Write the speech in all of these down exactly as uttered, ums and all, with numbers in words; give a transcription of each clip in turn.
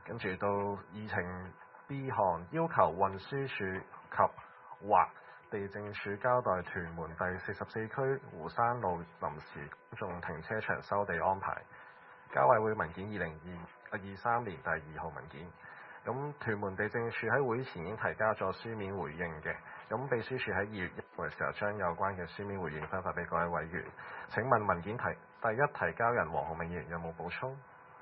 跟住到議程 B 項，要求運輸署及或地政署交代屯門第四十四區湖山路臨時公眾停車場收地安排。交委會文件二零二二三年第二號文件。咁屯門地政署喺會前已經提交咗書面回應嘅。咁秘書處喺二月一號嘅時候將有關嘅書面回應分發俾各位委員。請問文件提第一提交人黃浩銘議員有冇補充？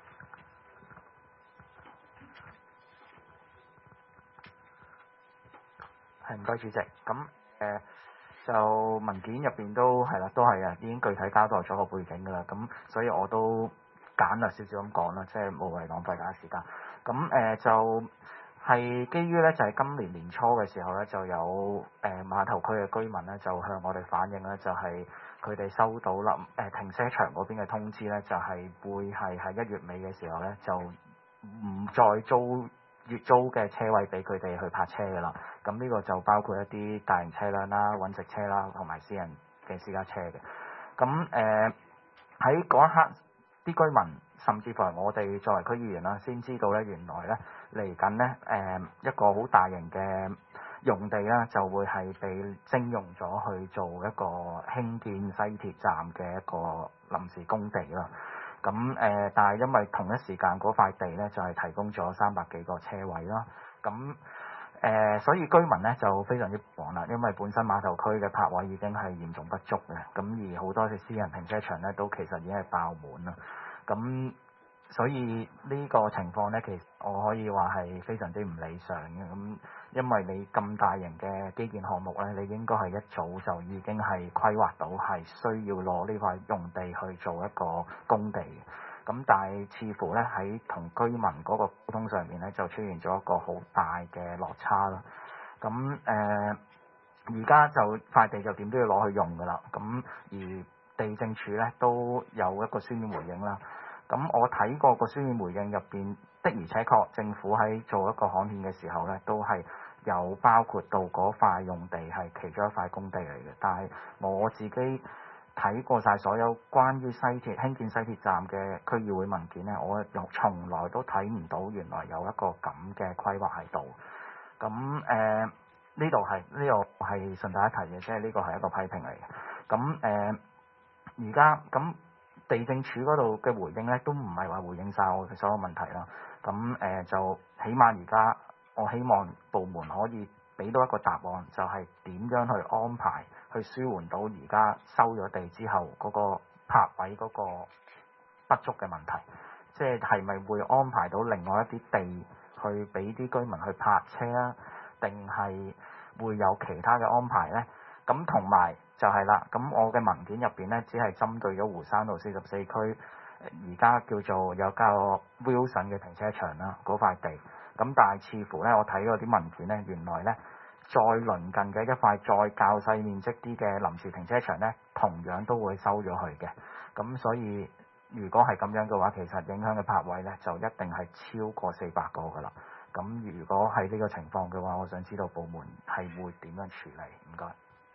係，唔該主席。咁誒、呃、就文件入邊都係啦，都係啊，已經具體交代咗個背景㗎啦。咁所以我都簡略少少咁講啦，即係無謂浪費大家時間。咁誒、呃、就係基於咧，就係、是、今年年初嘅時候咧，就有誒、呃、碼頭區嘅居民咧，就向我哋反映咧，就係佢哋收到啦誒、呃、停車場嗰邊嘅通知咧，就係、是、會係喺一月尾嘅時候咧，就唔再租月租嘅車位俾佢哋去泊車㗎啦。咁呢個就包括一啲大型車輛啦、揾食車啦，同埋私人嘅私家車嘅。咁誒喺嗰一刻，啲居民甚至乎係我哋作為區議員啦，先知道咧，原來咧嚟緊咧誒一個好大型嘅用地啦，就會係被徵用咗去做一個興建西鐵站嘅一個臨時工地啦。咁誒、呃，但係因為同一時間嗰塊地咧，就係、是、提供咗三百幾個車位啦。咁誒、呃，所以居民咧就非常之忙啦，因為本身碼頭區嘅泊位已經係嚴重不足嘅，咁而好多嘅私人停車場咧都其實已經係爆滿啦。咁所以呢個情況咧，其實我可以話係非常之唔理想嘅。咁因為你咁大型嘅基建項目咧，你應該係一早就已經係規劃到係需要攞呢塊用地去做一個工地嘅。咁但係似乎咧喺同居民嗰個溝通上面咧，就出現咗一個好大嘅落差啦。咁誒而家就塊地就點都要攞去用㗎啦。咁而地政署咧都有一個書面回應啦。咁我睇過個書面回應入邊的而且確政府喺做一個刊憲嘅時候咧，都係有包括到嗰塊用地係其中一塊工地嚟嘅。但係我自己睇過晒所有關於西鐵興建西鐵站嘅區議會文件咧，我又從來都睇唔到原來有一個咁嘅規劃喺度。咁誒呢度係呢度係順帶一提嘅，即係呢個係一個批評嚟嘅。咁誒而家咁地政署嗰度嘅回應咧，都唔係話回應晒我嘅所有問題啦。咁誒、呃、就起碼而家我希望部門可以俾到一個答案，就係、是、點樣去安排去舒緩到而家收咗地之後嗰個泊位嗰個不足嘅問題，即係係咪會安排到另外一啲地去俾啲居民去泊車啊？定係會有其他嘅安排咧？咁同埋就係啦，咁我嘅文件入邊咧，只係針對咗湖山路四十四區，而家叫做有個 Wilson 嘅停車場啦，嗰塊地。咁但係似乎咧，我睇嗰啲文件咧，原來咧再鄰近嘅一塊再較細面積啲嘅臨時停車場咧，同樣都會收咗去嘅。咁所以如果係咁樣嘅話，其實影響嘅泊位咧，就一定係超過四百個㗎啦。咁如果係呢個情況嘅話，我想知道部門係會點樣處理？唔該。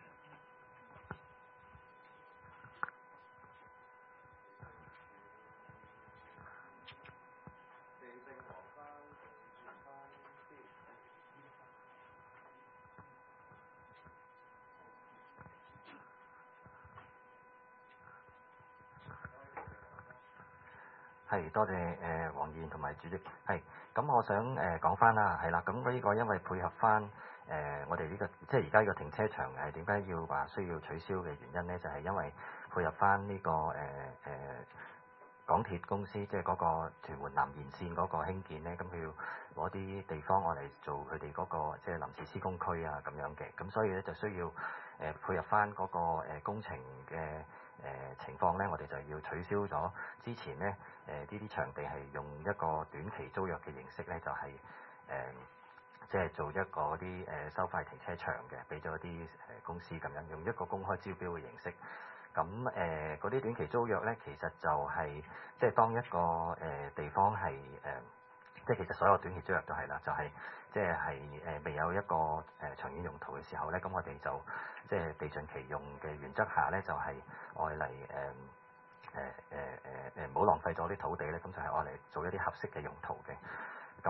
係，多謝誒黃議員同埋主席。係，咁我想誒講翻啦，係啦，咁呢個因為配合翻誒、呃、我哋呢、呢個即係而家呢個停車場係點解要話需要取消嘅原因咧，就係、係、因為配合翻呢、呢個誒誒、呃呃、港鐵公司即係嗰個屯門南延線嗰個興建咧，咁佢要攞啲地方我嚟做佢哋嗰個即係臨時施工區啊咁樣嘅，咁所以咧就需要誒、呃、配合翻嗰、嗰個、呃、工程嘅。誒、呃、情況咧，我哋就要取消咗之前咧誒呢啲、呃、場地係用一個短期租約嘅形式咧，就係誒即係做一個啲誒、呃、收費停車場嘅，俾咗啲誒公司咁樣用一個公開招標嘅形式。咁誒嗰啲短期租約咧，其實就係即係當一個誒、呃、地方係誒。呃即係其實所有短期租約都係啦，就係即係係誒未有一個誒、呃、長遠用途嘅時候咧，咁我哋就即係地盡其用嘅原則下咧，就係愛嚟誒誒誒誒誒唔好浪費咗啲土地咧，咁就係愛嚟做一啲合適嘅用途嘅。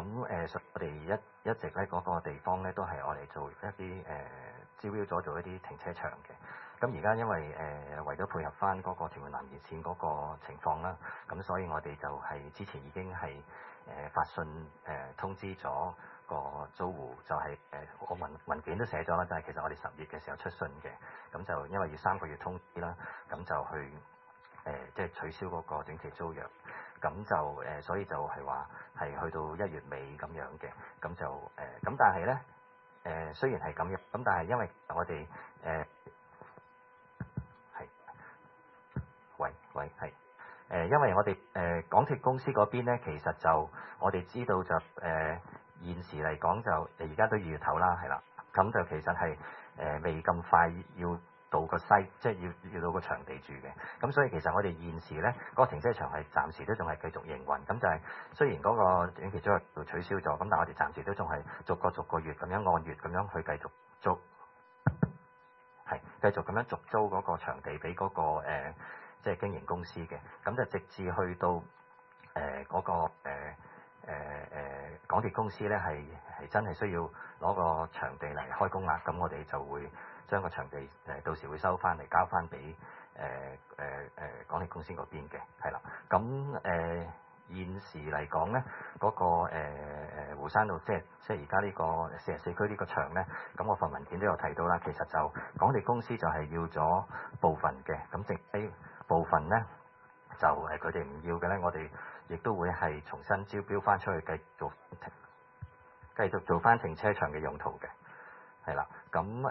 誒、呃，我哋一一直咧嗰、那個地方咧都係我哋做一啲誒、呃、招標咗做一啲停車場嘅。咁而家因為誒、呃、為咗配合翻嗰個屯門南延線嗰個情況啦，咁所以我哋就係之前已經係誒、呃、發信誒、呃、通知咗個租戶，就係、是、誒、呃、我文文件都寫咗啦，就係其實我哋十月嘅時候出信嘅，咁就因為要三個月通知啦，咁就去誒即係取消嗰個短期租約。咁就誒、呃，所以就係話係去到一月尾咁樣嘅，咁就誒，咁、呃、但係咧誒，雖然係咁樣，咁但係因為我哋誒係，喂喂係，誒、呃，因為我哋誒、呃、港鐵公司嗰邊咧，其實就我哋知道就誒、呃、現時嚟講就而家都二月頭啦，係啦，咁就其實係誒、呃、未咁快要到個西，即係要要到個場地住嘅，咁所以其實我哋現時咧嗰、那個停車場係暫時都仲係繼續營運，咁就係雖然嗰個短期租約會取消咗，咁但係我哋暫時都仲係逐個逐個月咁樣按月咁樣去繼續租，係繼續咁樣續租嗰個場地俾嗰、那個誒、呃、即係經營公司嘅，咁就直至去到誒嗰、呃那個誒誒誒港鐵公司咧係係真係需要攞個場地嚟開工啦，咁我哋就會將個場地誒、呃、到時會收翻嚟交翻俾誒誒誒港鐵公司嗰邊嘅，係啦。咁誒、呃、現時嚟講咧，嗰、那個誒誒湖山路即係即係而家呢個四十四區呢個場咧，咁我份文件都有提到啦。其實就港鐵公司就係要咗部分嘅，咁剩低部分咧就誒佢哋唔要嘅咧，我哋亦都會係重新招標翻出去繼續停繼續做翻停車場嘅用途嘅。係啦，咁誒誒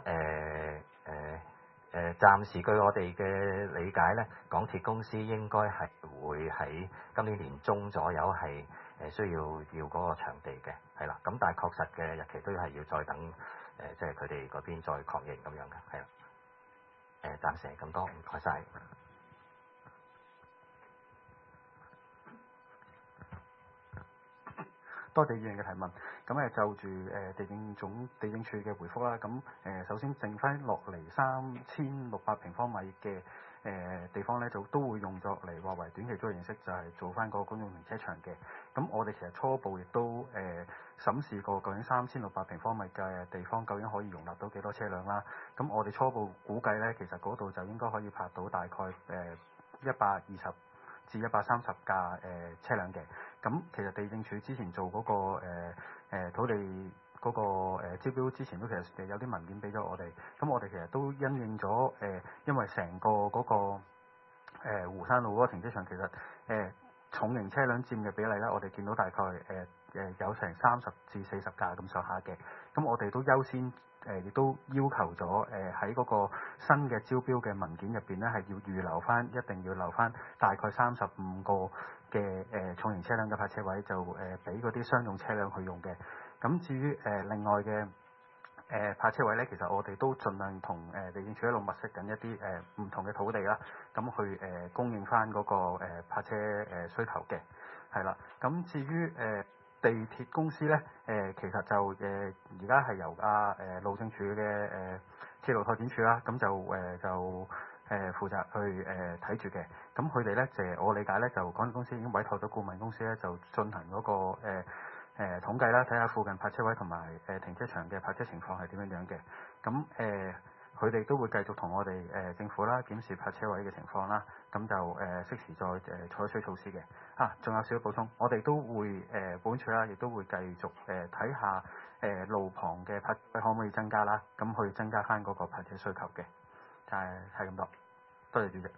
誒，暫時據我哋嘅理解咧，港鐵公司應該係會喺今年年中左右係誒需要要嗰個場地嘅，係啦，咁但係確實嘅日期都係要再等誒、呃，即係佢哋嗰邊再確認咁樣嘅，係啦，誒、呃、暫時係咁多，唔該晒。 多謝議員嘅提問。咁誒就住誒地政總地政處嘅回覆啦。咁誒首先剩翻落嚟三千六百平方米嘅誒地方咧，就都會用作嚟話為短期租約形式，就係做翻個公用停車場嘅。咁我哋其實初步亦都誒審視過，究竟三千六百平方米嘅地方究竟可以容納到幾多車輛啦？咁我哋初步估計咧，其實嗰度就應該可以泊到大概誒一百二十至一百三十架誒車輛嘅。咁其實地政署之前做嗰、那個誒、呃、土地嗰、那個、呃、招標之前都其實有啲文件俾咗我哋，咁我哋其實都因應咗誒、呃，因為成個嗰、那個誒、呃、湖山路嗰個停車場其實誒、呃、重型車輛佔嘅比例咧，我哋見到大概誒誒、呃、有成三十至四十架咁上下嘅，咁我哋都優先誒亦、呃、都要求咗誒喺嗰個新嘅招標嘅文件入邊咧，係要預留翻，一定要留翻大概三十五個嘅誒、呃、重型車輛嘅泊車位，就誒俾嗰啲商用車輛去用嘅。咁至於誒、呃、另外嘅誒、呃、泊車位咧，其實我哋都盡量同誒、呃、地政署一路物色緊一啲誒唔同嘅土地啦，咁去誒、呃、供應翻嗰、那個誒、呃、泊車誒、呃、需求嘅，係啦。咁至於誒、呃、地鐵公司咧，誒、呃、其實就誒而家係由啊誒、呃、路政署嘅誒鐵路拓展處啦，咁就誒、呃、就。誒、呃、負責去誒睇住嘅，咁佢哋咧就我理解咧，就港鐵公司已經委託咗顧問公司咧，就進行嗰、那個誒誒、呃呃、統計啦，睇下附近泊車位同埋誒停車場嘅泊車情況係點樣樣嘅。咁誒佢哋都會繼續同我哋誒、呃、政府啦檢視泊車位嘅情況啦，咁就誒適、呃、時再誒、呃、採取措施嘅。啊，仲有少少補充，我哋都會誒、呃、本處啦，亦都會繼續誒睇、呃、下誒、呃、路旁嘅泊位可唔可以增加啦，咁去增加翻嗰個泊車需求嘅。就係係咁多，多謝主席。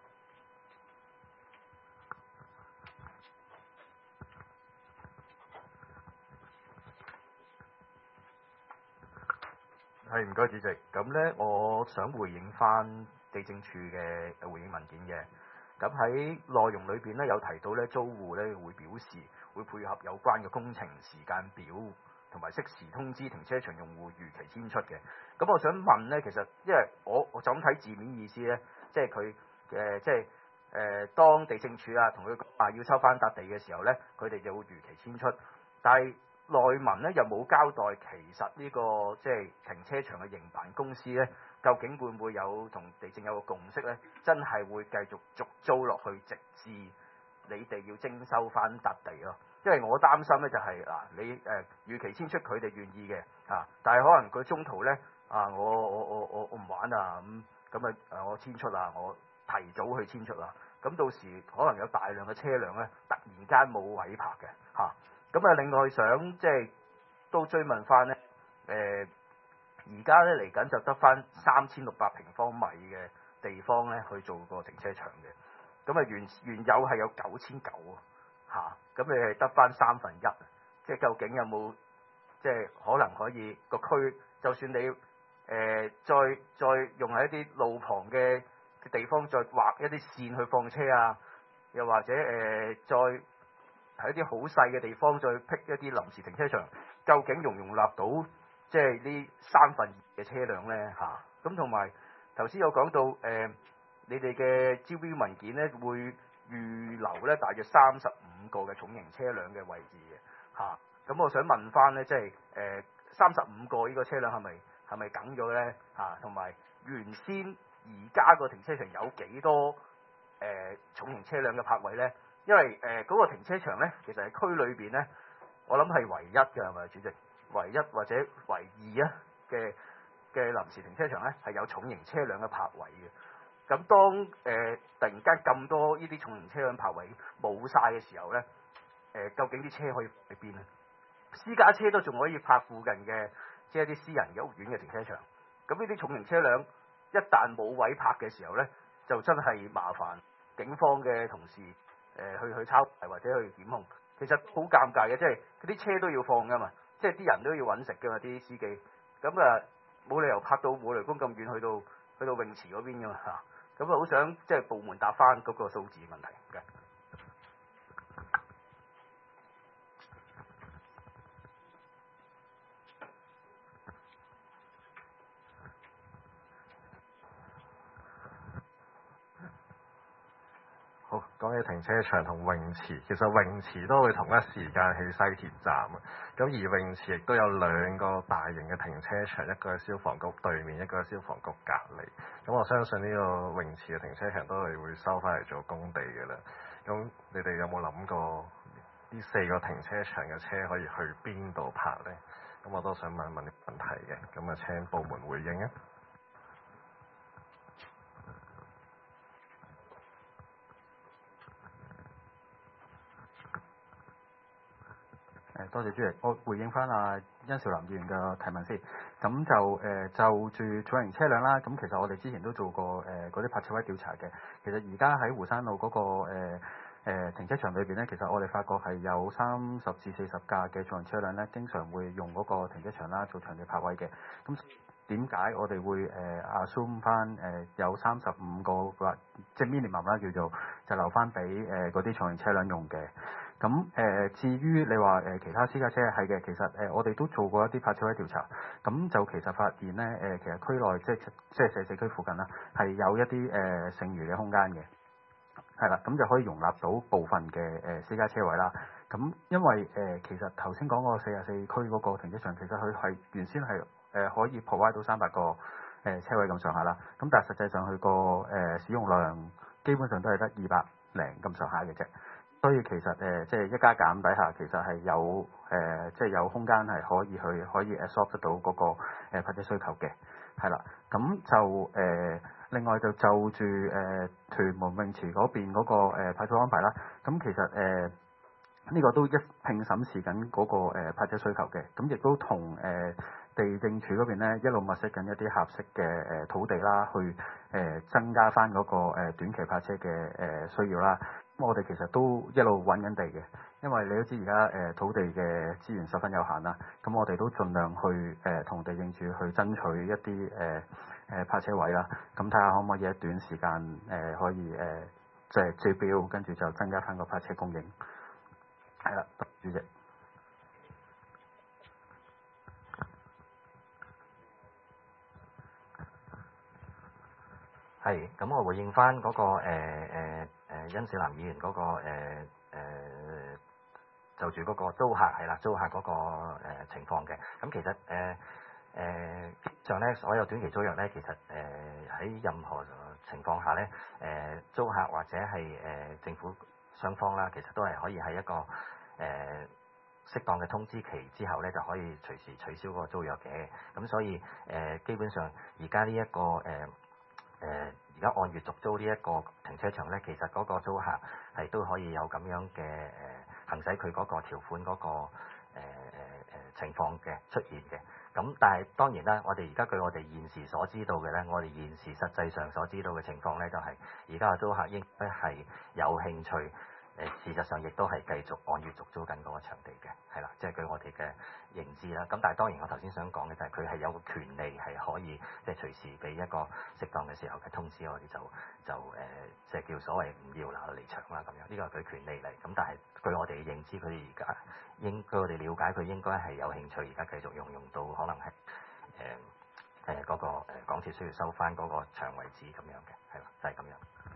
係唔該主席。咁咧，我想回應翻地政處嘅回應文件嘅。咁喺內容裏邊咧，有提到咧，租戶咧會表示會配合有關嘅工程時間表，同埋適時通知停車場用戶如期遷出嘅。咁我想問咧，其實因為我我就咁睇字面意思咧，即係佢誒即係誒、呃、當地政處啊同佢話要收翻笪地嘅時候咧，佢哋就會如期遷出。但係內文咧又冇交代，其實呢、這個即係停車場嘅營辦公司咧，究竟會唔會有同地政有個共識咧？真係會繼續續租落去，直至你哋要徵收翻笪地咯。 因為我擔心咧就係、是、嗱，你誒、呃、預期遷出佢哋願意嘅啊，但係可能佢中途咧啊，我我我我我唔玩啊咁咁啊誒，我遷出啊，我提早去遷出啊，咁到時可能有大量嘅車輛咧，突然間冇位泊嘅嚇。咁啊，另外想即係都追問翻咧誒，而家咧嚟緊就得翻三千六百平方米嘅地方咧去做個停車場嘅，咁啊原原有係有九千九啊，嚇，咁你係得翻三分一，即係究竟有冇即係可能可以個區，就算你誒、呃、再再用喺一啲路旁嘅嘅地方再畫一啲線去放車啊，又或者誒、呃、再喺一啲好細嘅地方再闢一啲臨時停車場，究竟容唔容納到即係呢三分二嘅車輛咧嚇？咁同埋頭先有講到誒、呃，你哋嘅招標文件咧會預留咧大約三十五個嘅重型車輛嘅位置嘅嚇。咁、啊、我想問翻咧，即係誒三十五個呢個車輛係咪係咪梗咗咧嚇？同、啊、埋原先而家個停車場有幾多誒、呃、重型車輛嘅泊位咧？因為誒嗰、呃那個停車場咧，其實喺區裏邊咧，我諗係唯一嘅係咪主席？唯一或者唯二啊嘅嘅臨時停車場咧，係有重型車輛嘅泊位嘅。咁當誒、呃、突然間咁多呢啲重型車輛泊位冇晒嘅時候咧，誒、呃、究竟啲車可以去邊咧？私家車都仲可以泊附近嘅，即係一啲私人嘅屋苑嘅停車場。咁呢啲重型車輛一旦冇位泊嘅時候咧，就真係麻煩警方嘅同事誒、呃、去去抄牌或者去檢控。其實好尷尬嘅，即係嗰啲車都要放噶嘛。即係啲人都要揾食㗎嘛，啲司機咁啊冇理由泊到冇雷公咁遠去到去到泳池嗰邊㗎嘛嚇，咁啊好想即係部門答翻嗰個數字問題嘅。 好，講起停車場同泳池，其實泳池都會同一時間起西鐵站啊。咁而泳池亦都有兩個大型嘅停車場，一個喺消防局對面，一個喺消防局隔離。咁我相信呢個泳池嘅停車場都係會收翻嚟做工地嘅啦。咁你哋有冇諗過呢四個停車場嘅車可以去邊度泊呢？咁我都想問問啲問題嘅，咁啊請部門回應啊。 誒多謝主席，我回應翻阿殷兆林議員嘅提問先。咁就誒、呃、就住重型車輛啦，咁其實我哋之前都做過誒嗰啲泊車位調查嘅。其實而家喺湖山路嗰、那個誒、呃呃、停車場裏邊咧，其實我哋發覺係有三十至四十架嘅重型車輛咧，經常會用嗰個停車場啦做長期泊位嘅。咁點解我哋會誒 assume 翻誒有三十五個或即係 minimum 啦叫做，就留翻俾誒嗰啲重型車輛用嘅？咁誒、呃，至於你話誒、呃、其他私家車係嘅，其實誒、呃、我哋都做過一啲泊車位調查，咁就其實發現咧誒、呃，其實區內即係即係社社區附近啦，係有一啲誒、呃、剩餘嘅空間嘅，係啦，咁就可以容納到部分嘅誒、呃、私家車位啦。咁因為誒、呃、其實頭先講嗰個四十四區嗰個停車場，其實佢係原先係誒、呃、可以 provide 到三百個誒、呃、車位咁上下啦，咁但係實際上佢個誒使用量基本上都係得二百零咁上下嘅啫。所以其實誒、呃，即係一加減底下，其實係有誒、呃，即係有空間係可以去可以 absorb 得到嗰、那個誒泊車需求嘅，係啦。咁就誒、呃，另外就就住誒、呃、屯門泳池嗰邊嗰、那個誒泊車安排啦。咁其實誒呢、呃這個都一併審視緊嗰個誒泊車需求嘅，咁亦都同誒、呃、地政署嗰邊咧一路物色緊一啲合適嘅誒土地啦，去誒、呃、增加翻嗰個誒短期泊車嘅誒需要啦。我哋其實都一路揾緊地嘅，因為你都知而家誒土地嘅資源十分有限啦。咁我哋都盡量去誒同、呃、地政署去爭取一啲誒誒泊車位啦。咁睇下可唔可以喺短時間誒、呃、可以誒即係招標，跟住就增加翻個泊車供應。係啦，主席。 係，咁我回應翻嗰、那個誒誒誒殷兆南議員嗰、那個誒誒、呃呃、就住嗰個租客係啦，租客嗰、那個、呃、情況嘅。咁其實誒誒上咧，所有短期租約咧，其實誒喺、呃、任何情況下咧，誒、呃、租客或者係誒、呃、政府雙方啦，其實都係可以喺一個誒、 呃適當嘅通知期之後咧，就可以隨時取消嗰個租約嘅。咁所以誒、呃，基本上而家呢一個誒誒，而家按月續租呢一個停車場咧，其實嗰個租客係都可以有咁樣嘅誒、呃、行使佢嗰個條款嗰、嗰個誒誒誒情況嘅出現嘅。咁但係當然啦，我哋而家據我哋現時所知道嘅咧，我哋現時實際上所知道嘅情況咧，就係而家嘅租客應該係有興趣。誒事實上亦都係繼續按月續租緊嗰個場地嘅，係啦，即係據我哋嘅認知啦。咁但係當然我頭先想講嘅就係佢係有個權利係可以即係隨時俾一個適當嘅時候嘅通知，我哋就就誒、呃、即係叫所謂唔要啦離場啦咁樣，呢個係佢權利嚟。咁但係據我哋嘅認知，佢哋而家應據我哋了解，佢應該係有興趣而家繼續用用到可能係誒誒嗰個誒港鐵需要收翻嗰個場位置咁樣嘅，係啦，就係、是、咁樣。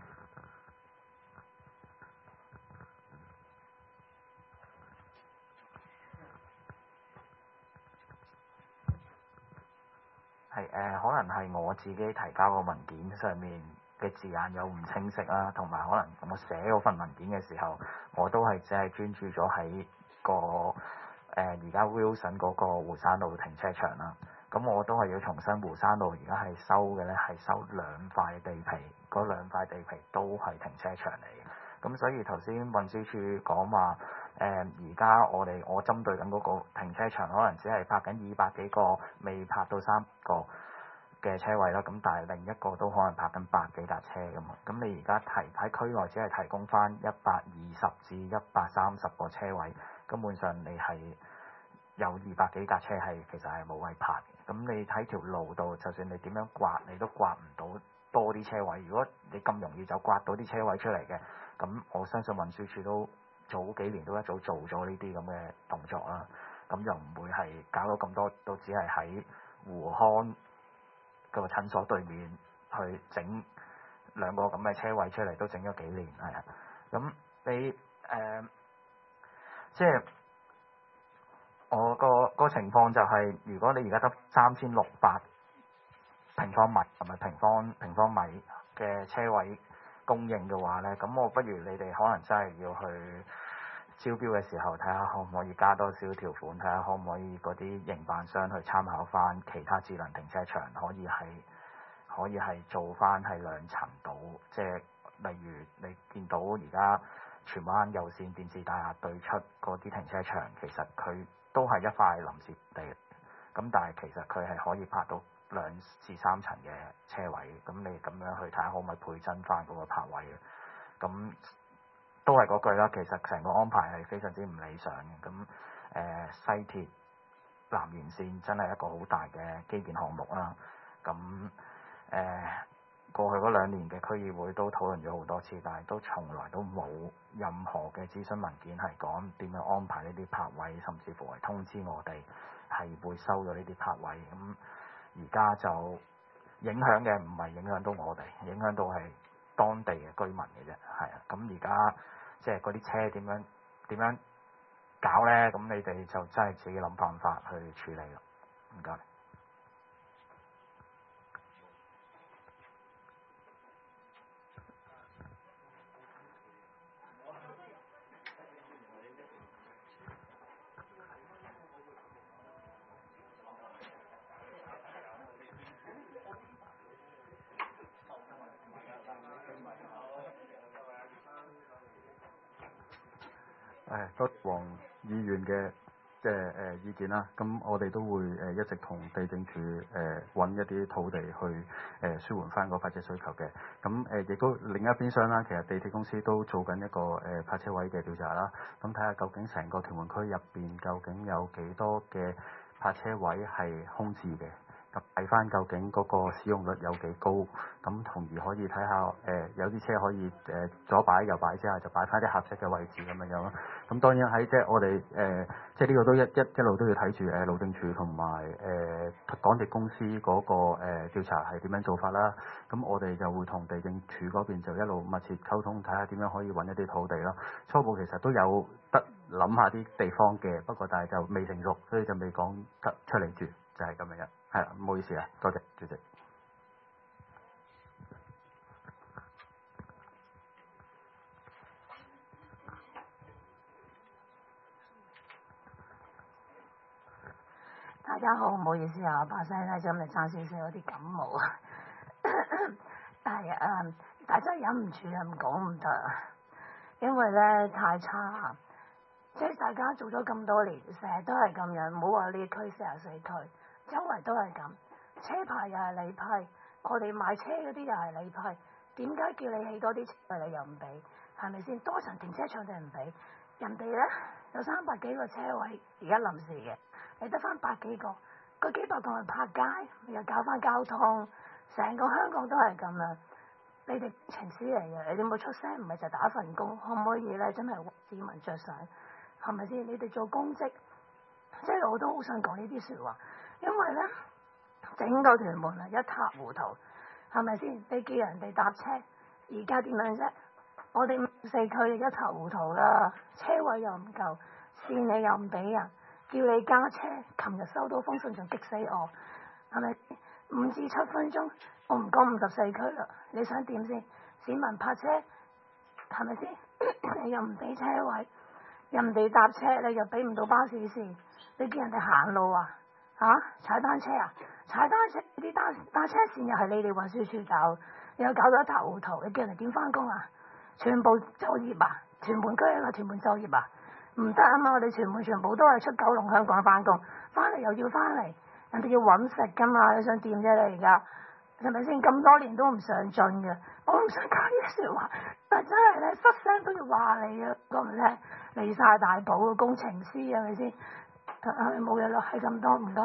係誒、呃，可能係我自己提交個文件上面嘅字眼有唔清晰啦，同埋可能我寫嗰份文件嘅時候，我都係只係專注咗喺個誒而家 Wilson 嗰個湖山路停車場啦。咁我都係要重申，湖山路而家係收嘅咧係收兩塊地皮，嗰兩塊地皮都係停車場嚟嘅。咁所以頭先運輸處講話。誒而家我哋我針對緊嗰個停車場，可能只係泊緊二百幾個，未泊到三個嘅車位啦。咁但係另一個都可能泊緊百幾架車㗎嘛。咁你而家提喺區內只係提供翻一百二十至一百三十個車位，根本上你係有二百幾架車係其實係冇位泊嘅。咁你喺條路度，就算你點樣刮，你都刮唔到多啲車位。如果你咁容易就刮到啲車位出嚟嘅，咁我相信運輸處都早幾年都一早做咗呢啲咁嘅動作啦，咁就唔會係搞到咁多，都只係喺湖康個診所對面去整兩個咁嘅車位出嚟，都整咗幾年係啊。咁你誒、呃，即係我個個情況就係、是，如果你而家得三千六百平方米同埋平方平方米嘅車位供應嘅話咧，咁我不如你哋可能真係要去招標嘅時候，睇下可唔可以加多少條款，睇下可唔可以嗰啲營辦商去參考翻其他智能停車場，可以係可以係做翻係兩層到，即係例如你見到而家荃灣有線電視大廈對出嗰啲停車場，其實佢都係一塊臨時地，咁但係其實佢係可以泊到兩至三層嘅車位，咁你咁樣去睇下可唔可以倍增翻嗰個泊位嘅，咁都係嗰句啦。其實成個安排係非常之唔理想嘅，咁誒、呃、西鐵南延線真係一個好大嘅基建項目啦，咁誒、呃、過去嗰兩年嘅區議會都討論咗好多次，但係都從來都冇任何嘅諮詢文件係講點樣安排呢啲泊位，甚至乎係通知我哋係會收咗呢啲泊位。咁而家就影響嘅唔係影響到我哋，影響到係當地嘅居民嘅啫，係啊。咁而家即係嗰啲車點樣點樣搞咧？咁你哋就真係自己諗辦法去處理咯。唔該。 誒，多黃議員嘅即係誒意見啦。咁我哋都會誒一直同地政處誒揾一啲土地去誒、呃、舒緩翻個泊車需求嘅。咁誒亦都另一邊廂啦，其實地鐵公司都做緊一個誒泊車位嘅調查啦。咁睇下究竟成個屯門區入邊究竟有幾多嘅泊車位係空置嘅。咁睇翻究竟嗰個使用率有幾高，咁從而可以睇下誒、呃、有啲車可以誒、呃、左擺右擺之下就擺翻啲合適嘅位置咁樣樣咯。咁當然喺即係我哋誒、呃、即係呢個都一一一路都要睇住誒路政署同埋誒港鐵公司嗰、那個誒、呃、調查係點樣做法啦。咁我哋就會同地政署嗰邊就一路密切溝通，睇下點樣可以揾一啲土地咯。初步其實都有得諗下啲地方嘅，不過但係就未成熟，所以就未講得出嚟住，就係咁樣樣。係啦，唔好意思啊，多謝主席。 大家好，唔好意思啊，把聲咧就咁嚟爭少少有啲感冒啊。但係誒，大家忍唔住啊，唔講唔得啊，因為咧太差啊。即係大家做咗咁多年，成日都係咁樣，唔好話呢區四十四區，周圍都係咁。車牌又係你批，我哋買車嗰啲又係你批，點解叫你起多啲車位你又唔俾？係咪先？多層停車場就唔俾，人哋咧有三百幾個車位，而家臨時嘅，你得翻百幾個，嗰幾百個咪泊街，又搞翻交通，成個香港都係咁樣。你哋情師嚟嘅，你哋冇出聲，唔係就打份工，可唔可以咧？真係為市民着想，係咪先？你哋做公職，即係我都好想講呢啲説話，因為咧整個屯門啊一塌糊塗，係咪先？你叫人哋搭車，而家點樣啫？我哋五四區一塌糊塗啦，車位又唔夠，線你又唔俾人，叫你加車。琴日收到封信仲激死我，係咪？五至七分鐘，我唔講五十四區啦，你想點先？市民泊車係咪先？你又唔俾車位，人哋搭車你又俾唔到巴士線，你叫人哋行路啊？嚇、啊，踩單車啊？踩單車啲單單車線又係你哋運輸處搞，又搞到一塌糊塗，你叫人哋點翻工啊？全部就業啊！屯門區啊，屯門就業啊，唔得啊嘛！我哋屯門全部都係出九龍香港翻工，翻嚟又要翻嚟，人哋要揾食噶嘛，你想點啫你而家？係咪先？咁多年都唔上進嘅，我唔想講呢啲説話，但真係咧失聲都要話你啊！講唔聽，離晒大譜嘅工程師係咪先？係冇嘢咯，係咁多，唔該。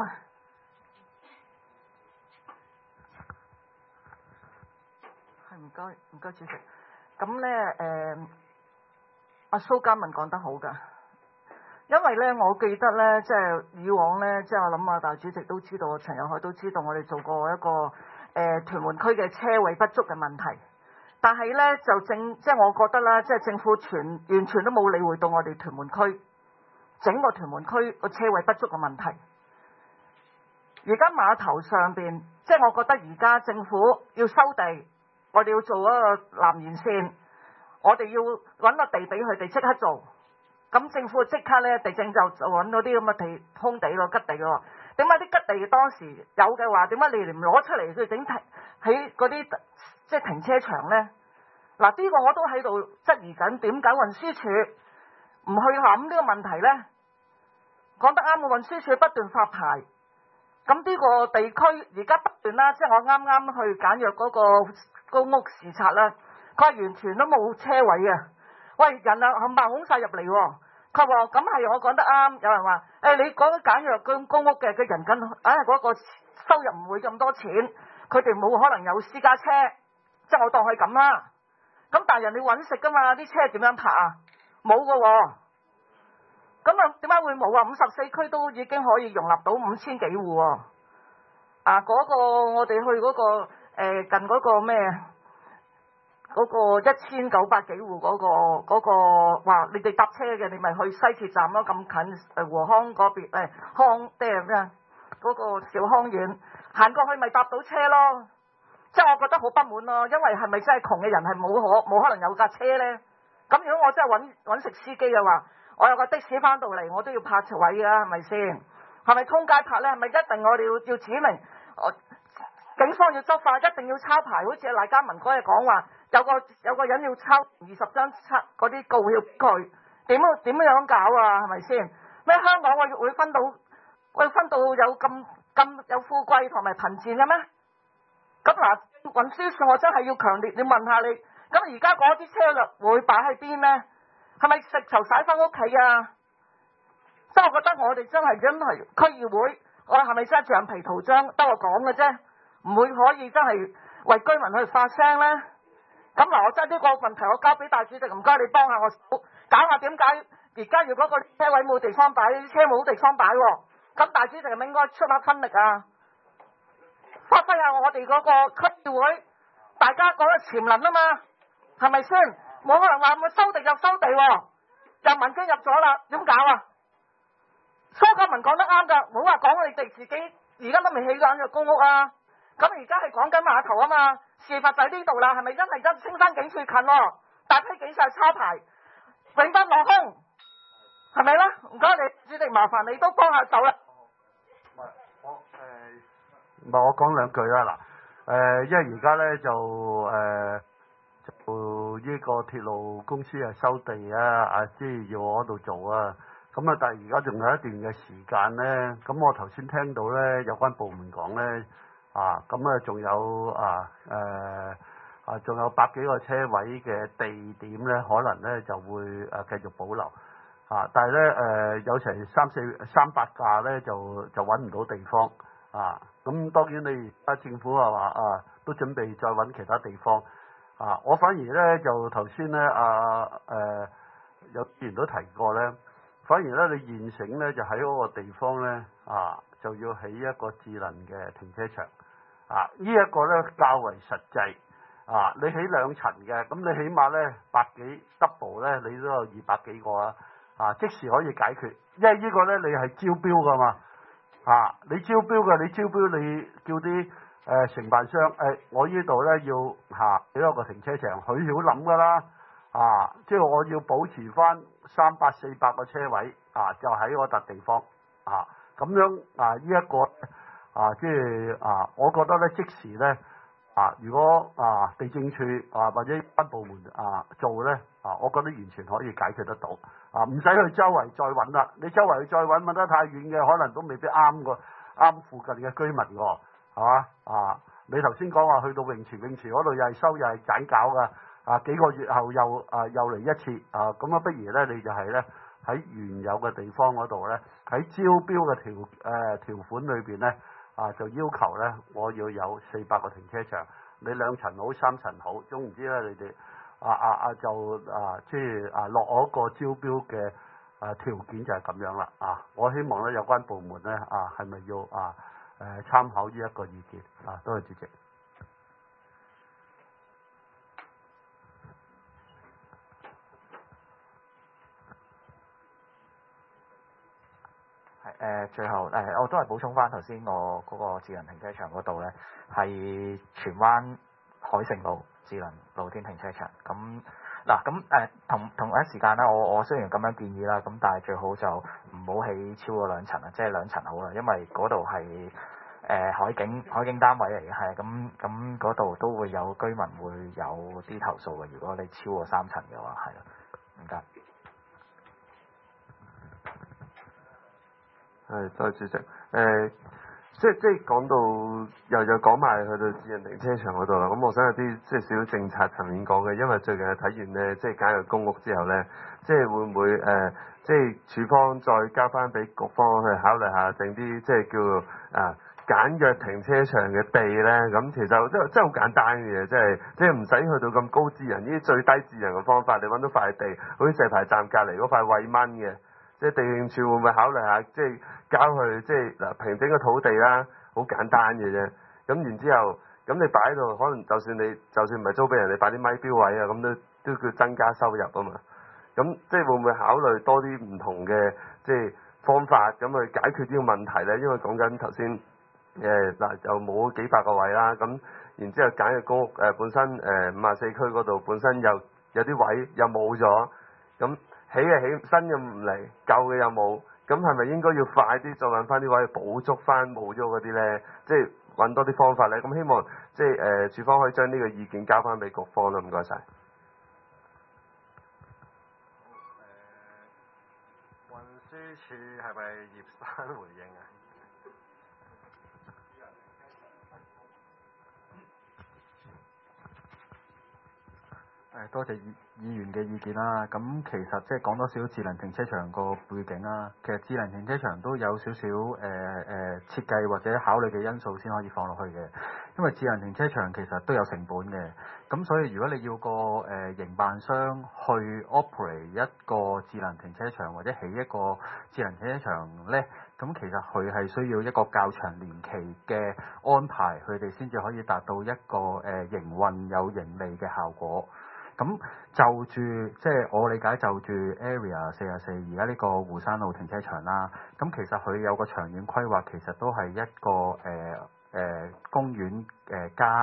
係唔該，唔該主席。咁咧誒，阿蘇嘉文講得好㗎，因為咧我記得咧，即係以往咧，即係我諗啊，大主席都知道，陳友凱都知道，我哋做過一個誒、呃、屯門區嘅車位不足嘅問題。但係咧就正，即係我覺得啦，即係政府全完全都冇理會到我哋屯門區整個屯門區個車位不足嘅問題。而家碼頭上邊，即係我覺得而家政府要收地。我哋要做一個南延線，我哋要揾個地俾佢哋即刻做。咁政府即刻咧，地政就揾到啲咁嘅地空地咯，吉地咯。點解啲吉地當時有嘅話，點解你哋唔攞出嚟去整停喺嗰啲即係停車場咧？嗱，呢個我都喺度質疑緊，點解運輸署唔去諗呢個問題咧？講得啱，運輸署不斷發牌。咁呢個地區而家不斷啦，即係我啱啱去簡約嗰個公屋視察啦，佢係完全都冇車位嘅。喂，人啊冚唪唥拱曬入嚟喎。佢話咁係我講得啱，有人話誒、欸、你講簡約公公屋嘅嘅人緊，唉、哎、嗰、那個收入唔會咁多錢，佢哋冇可能有私家車，即係我當係咁啦。咁但係人哋揾食㗎嘛，啲車點樣泊啊？冇㗎喎。咁啊，點解會冇啊？五十四區都已經可以容納到五千幾戶喎。啊，嗰、那個我哋去嗰、那個、呃、近嗰個咩嗰、那個一千九百幾戶嗰、那個嗰、那個話，你哋搭車嘅，你咪去西鐵站咯，咁近誒和康嗰邊誒康即係咩嗰個小康苑，行過去咪搭到車咯。即係我覺得好不滿咯，因為係咪真係窮嘅人係冇可冇可能有架車咧？咁如果我真係揾揾食司機嘅話，我有個的士翻到嚟，我都要泊位㗎，係咪先？係咪通街泊咧？係咪一定我哋要要指明？我警方要執法，一定要抄牌。好似賴家文嗰日講話，有個有個人要抄二十張抄嗰啲告票佢，點點樣搞啊？係咪先？咩香港我會分到會分到有咁咁有富貴同埋貧賤嘅咩？咁嗱，運輸署我真係要強烈，你問下你，咁而家嗰啲車輛會擺喺邊咧？係咪食頭洗翻屋企啊？即係我覺得我哋真係真係區議會，我係咪真係橡皮圖章得我講嘅啫？唔會可以真係為居民去發聲咧？咁嗱，我真係呢個問題我交俾大主席，唔該你幫下我搞下點解而家如果個車位冇地方擺，車冇地方擺喎？咁大主席係咪應該出下分力啊？發揮下我哋嗰個區議會，大家講嘅潛能啊嘛，係咪先？冇可能話冇收地就收地喎，又民間入咗啦，點搞啊？蘇家文講得啱㗎，冇話講你哋自己而家都未起緊嘅公屋啊，咁而家係講緊碼頭啊嘛，事發喺呢度啦，係咪真係真青山警署近喎？大批警察抄牌，永不落空，係咪咧？唔該你主席，麻煩你都幫下手啦。 我誒，唔係我講兩句啦嗱。誒，因為而家咧就誒就呢個鐵路公司係收地啊，啊即係要我嗰度做啊。咁啊，但係而家仲有一段嘅時間咧，咁我頭先聽到咧有關部門講咧，啊咁啊仲有啊誒啊仲有百幾個車位嘅地點咧，可能咧就會誒繼續保留。啊！但係咧誒有成三四三百架咧就就揾唔到地方啊！咁當然你而家政府係話啊都準備再揾其他地方啊！我反而咧就頭先咧啊誒有議員都提過咧，反而咧你現成咧就喺嗰個地方咧啊就要起一個智能嘅停車場啊！呢、這、一個咧較為實際啊！你起兩層嘅，咁你起碼咧百幾 double 咧，你都有二百幾個啊！啊！即時可以解決，因為呢個咧你係招標噶嘛，啊！你招標嘅，你招標你叫啲誒、呃、承辦商誒、哎，我呢度咧要嚇起一個停車場，佢要諗噶啦，啊！即係我要保持翻三百四百個車位，啊，就喺嗰笪地方，啊，咁樣啊呢一、這個啊，即係啊，我覺得咧即時咧啊，如果啊地政處啊或者一班部門啊做咧啊，我覺得完全可以解決得到。啊，唔使去周圍再揾啦！你周圍去再揾揾得太遠嘅，可能都未必啱個啱附近嘅居民喎，係嘛？啊，你頭先講話去到泳池，泳池嗰度又係收又係揀搞㗎，啊幾個月後又啊又嚟一次，啊咁啊不如咧你就係咧喺原有嘅地方嗰度咧，喺招標嘅條誒、呃、條款裏邊咧，啊就要求咧我要有四百個停車場，你兩層好三層好，總唔知咧你哋。啊啊啊就啊即係啊落我個招標嘅啊條件就係咁樣啦啊！我希望咧有關部門咧啊係咪要啊誒、呃、參考呢一個意見啊？多謝主席。 係誒、呃，最後誒、呃、我都係補充翻頭先我嗰個智能停車場嗰度咧，係荃灣海盛路智能露天停車場。咁嗱咁誒同同一時間咧，我我雖然咁樣建議啦，咁但係最好就唔好起超過兩層啊，即係兩層好啦，因為嗰度係誒海景海景單位嚟嘅，係咁咁嗰度都會有居民會有啲投訴嘅。如果你超過三層嘅話，係啦，唔該。 係，多謝主席。誒、呃，即係即係講到又又講埋去到智能停車場嗰度啦。咁我想有啲即係少少政策層面講嘅，因為最近係睇完咧，即係簡約公屋之後咧，即係會唔會誒、呃，即係署方再交翻俾局方去考慮下，整啲即係叫做啊簡約停車場嘅地咧。咁其實真真係好簡單嘅嘢，即係即係唔使去到咁高智能，呢啲最低智能嘅方法，你揾到塊地，好似石牌站隔離嗰塊餵蚊嘅。即係地政處會唔會考慮下，即係交去即係嗱平整個土地啦，好簡單嘅啫。咁然之後，咁你擺喺度，可能就算你就算唔係租俾人哋擺啲咪標位啊，咁都都叫增加收入啊嘛。咁即係會唔會考慮多啲唔同嘅即係方法，咁去解決呢個問題咧？因為講緊頭先誒嗱，就冇幾百個位啦。咁然之後揀嘅公屋誒本身誒五十四區嗰度本身又有啲位又冇咗，咁。起啊起，新嘅唔嚟，舊嘅又冇，咁係咪應該要快啲再揾翻啲位補足翻冇咗嗰啲咧？即係揾多啲方法咧。咁希望即係誒署方可以將呢個意見交翻俾局方啦。唔該晒。 誒，運輸署係咪葉生回應啊？ 誒，多謝議議員嘅意見啦。咁其實即係講多少智能停車場個背景啦。其實智能停車場都有少少誒誒設計或者考慮嘅因素先可以放落去嘅。因為智能停車場其實都有成本嘅。咁所以如果你要個誒、呃、營辦商去 operate 一個智能停車場或者起一個智能停車場咧，咁其實佢係需要一個較長年期嘅安排，佢哋先至可以達到一個誒、呃、營運有盈利嘅效果。咁就住即係我理解就住 Area 四十四而家呢個湖山路停車場啦，咁其實佢有個長遠規劃，其實都係一個誒誒、呃呃、公園誒、呃、加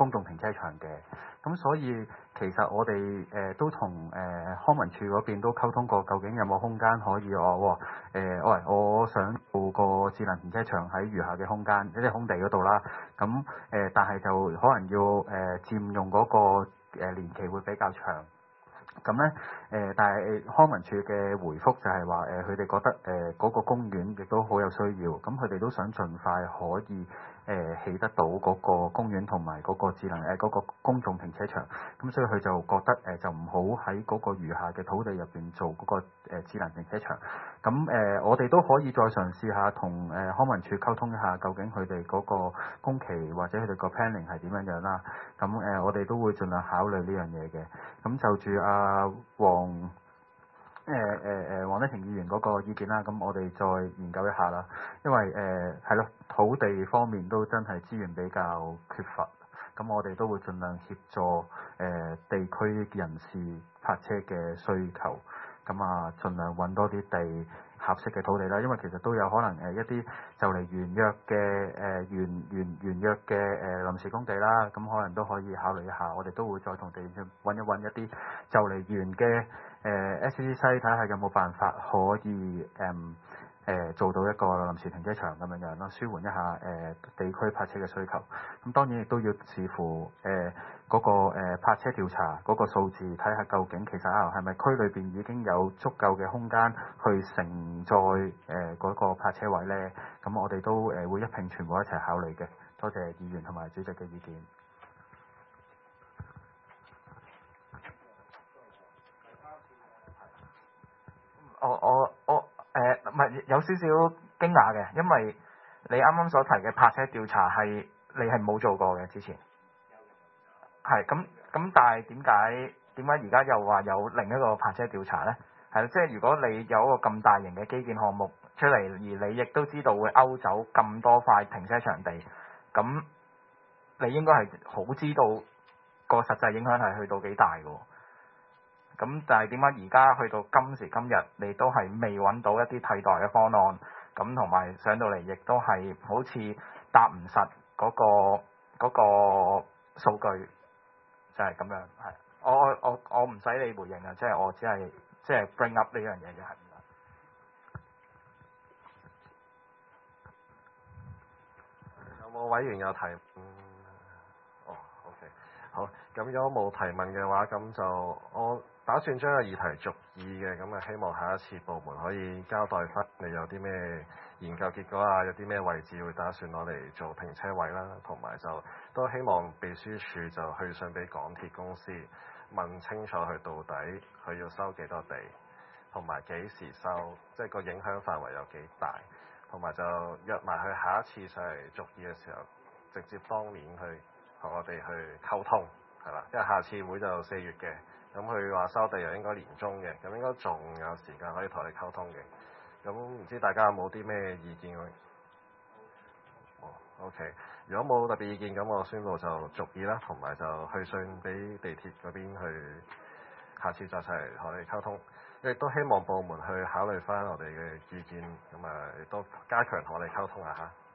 公眾停車場嘅。咁所以其實我哋誒、呃、都同誒、呃、康文署嗰邊都溝通過，究竟有冇空間可以我誒，喂、呃，我想做個智能停車場喺餘下嘅空間，一啲空地嗰度啦。咁誒、呃，但係就可能要誒、呃、佔用嗰、那個、呃、年期會比較長。咁咧誒，但係康文署嘅回覆就係話誒，佢、呃、哋覺得誒嗰、呃那個公園亦都好有需要，咁佢哋都想盡快可以誒起、呃、得到嗰個公園同埋嗰個智能誒嗰、呃那個公眾停車場，咁所以佢就覺得誒、呃、就唔好喺嗰個餘下嘅土地入邊做嗰、那個、呃、智能停車場。咁誒、呃，我哋都可以再嘗試下同誒、呃、康文署溝通一下，究竟佢哋嗰個工期或者佢哋個 planning 係點樣樣啦。咁誒、呃，我哋都會盡量考慮呢樣嘢嘅。咁就住阿黃誒誒誒黃德庭議員嗰個意見啦，咁我哋再研究一下啦。因為誒係咯，土地方面都真係資源比較缺乏，咁我哋都會盡量協助誒、呃、地區人士泊車嘅需求。咁啊，盡量揾多啲地合適嘅土地啦，因為其實都有可能誒一啲就嚟完約嘅誒完完完約嘅誒臨時工地啦，咁可能都可以考慮一下。我哋都會再同地去揾一揾一啲就嚟完嘅誒 S C C 睇下有冇辦法可以誒誒、呃、做到一個臨時停車場咁樣樣咯，舒緩一下誒、呃、地區泊車嘅需求。咁當然亦都要視乎誒。呃嗰、那個誒、呃、泊車調查嗰個數字，睇下究竟其實啊係咪區裏邊已經有足夠嘅空間去承載誒嗰個泊車位咧？咁我哋都誒、呃、會一併全部一齊考慮嘅。多謝議員同埋主席嘅意見。 我我我誒唔係有少少驚訝嘅，因為你啱啱所提嘅泊車調查係你係冇做過嘅之前。係咁咁，但係點解點解而家又話有另一個泊車調查咧？係即係如果你有一個咁大型嘅基建項目出嚟，而你亦都知道會勾走咁多塊停車場地，咁你應該係好知道個實際影響係去到幾大嘅。咁但係點解而家去到今時今日，你都係未揾到一啲替代嘅方案？咁同埋上到嚟亦都係好似答唔實嗰個嗰個數據。就係咁樣，係我我我我唔使你回應啊，即係我只係即係 bring up 呢樣嘢嘅係。 有冇委員有提？嗯，哦 ，OK，好。咁如果冇提問嘅話，咁就我打算將個議題續議嘅，咁啊希望下一次部門可以交代翻你有啲咩研究結果啊，有啲咩位置會打算攞嚟做停車位啦，同埋就都希望秘書處就去信俾港鐵公司問清楚佢到底佢要收幾多地，同埋幾時收，即係個影響範圍有幾大，同埋就約埋佢下一次上嚟續議嘅時候，直接當面去同我哋去溝通，係啦，因為下次會就四月嘅，咁佢話收地又應該年中嘅，咁應該仲有時間可以同你溝通嘅。咁唔知大家有冇啲咩意見？哦 ，OK。如果冇特別意見，咁我宣佈就續議啦，同埋就去信俾地鐵嗰邊去，下次再一齊同你溝通。亦都希望部門去考慮翻我哋嘅意見，咁啊亦都加強同我哋溝通下嚇。